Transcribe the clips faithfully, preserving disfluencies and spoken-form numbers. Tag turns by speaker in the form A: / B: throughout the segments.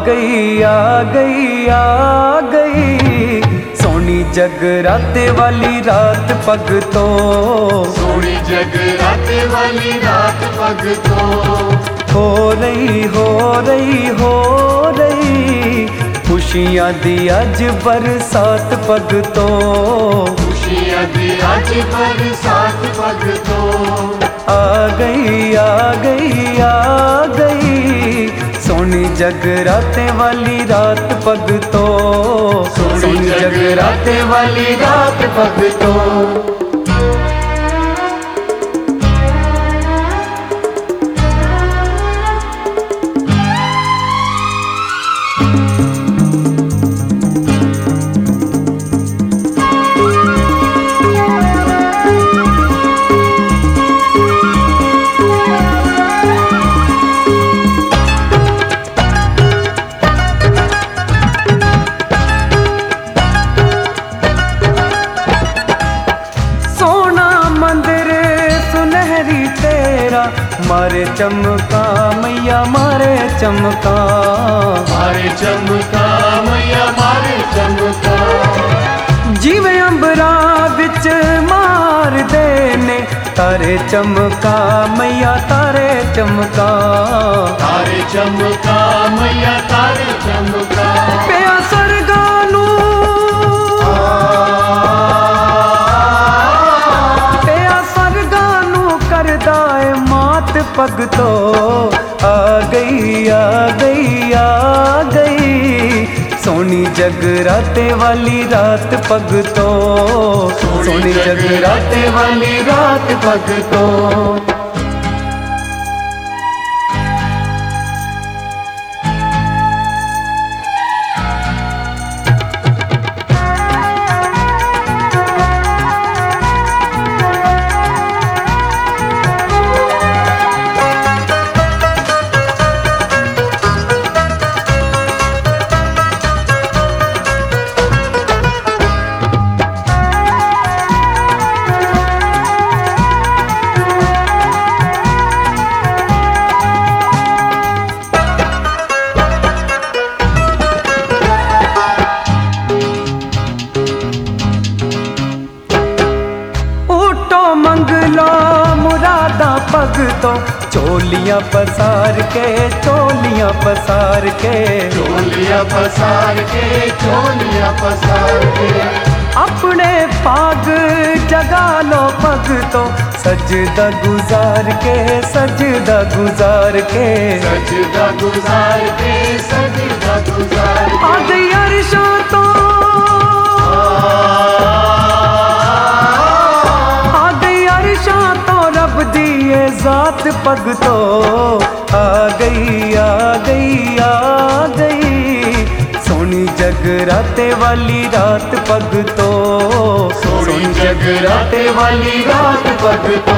A: गई आ गई आ गई सोनी जगराते वाली रात भगतो,
B: सोनी जगराते वाली रात भगतो।
A: हो रही हो रही हो रही खुशियां दी अज बरसात भगतो,
B: खुशियां दी अज बरसात भगतो।
A: आ गई आ गई आ गई सोनी जगराते वाली रात भगतो, सोनी जगराते वाली रात भगतो। मारे चमका मैया मारे चमका,
B: मारे चमका मैया मारे चमका।
A: जिवें अंबरा विच मार देने तारे चमका मैया तारे चमका,
B: तारे चमका मैया तारे चमका।
A: पिया सरगा नू पिया सरगा नू करदा ए मात भगतो। आ गई आ गई आ गई सोनी जगराते वाली रात भगतो, सोनी जगराते वाली रात भगतो। भगतो चोलियां पसार के चोलियां पसार के,
B: चोलियां पसार के चोलियां पसार के।
A: अपने पाग जगा लो भगतो सजदा गुजार के, सजदा गुजार के,
B: सजदा गुजार के, सजदा गुजार के।
A: आदि अरशों तो जात भगतो। आ गई आ गई आ गई सोनी जगराते वाली रात भगतो, सोनी जगराते वाली रात भगतो।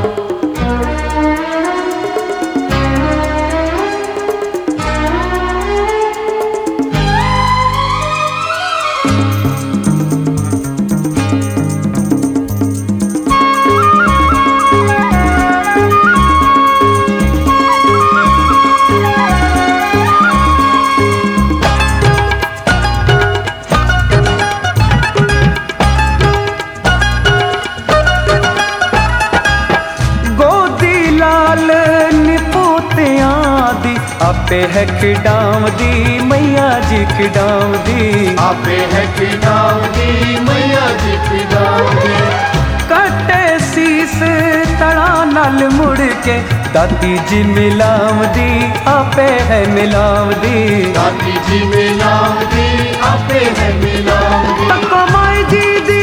A: आपे है खिडाम दी मैया जी खिडाम दी,
B: आपे है खिडाम दी मैया जी खिडाम दी।
A: कटे शीस तड़ा नाल मुड़ के दाती जी मिलाम दी, आपे है मिलाम दी,
B: दाती जी मिलाम दी, आपे है मिलाम दी।
A: तको माई जी दी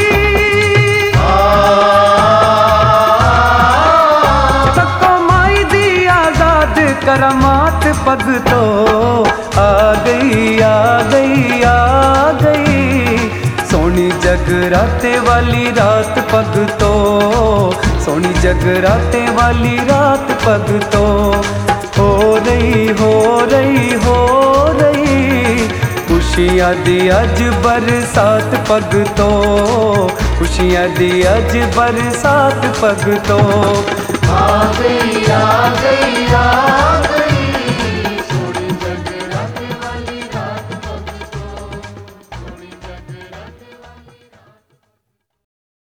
A: तको माई दी आजाद करमात भगतो। आ गई आ गई आ गई सोनी जगराते वाली रात भगतो, सोनी जगराते वाली रात भगतो। हो रही हो रही हो रही खुशियां दी अज बरसात भगतो, खुशियां दी अज बरसात भगतो।
B: आ गई आ गई आ गई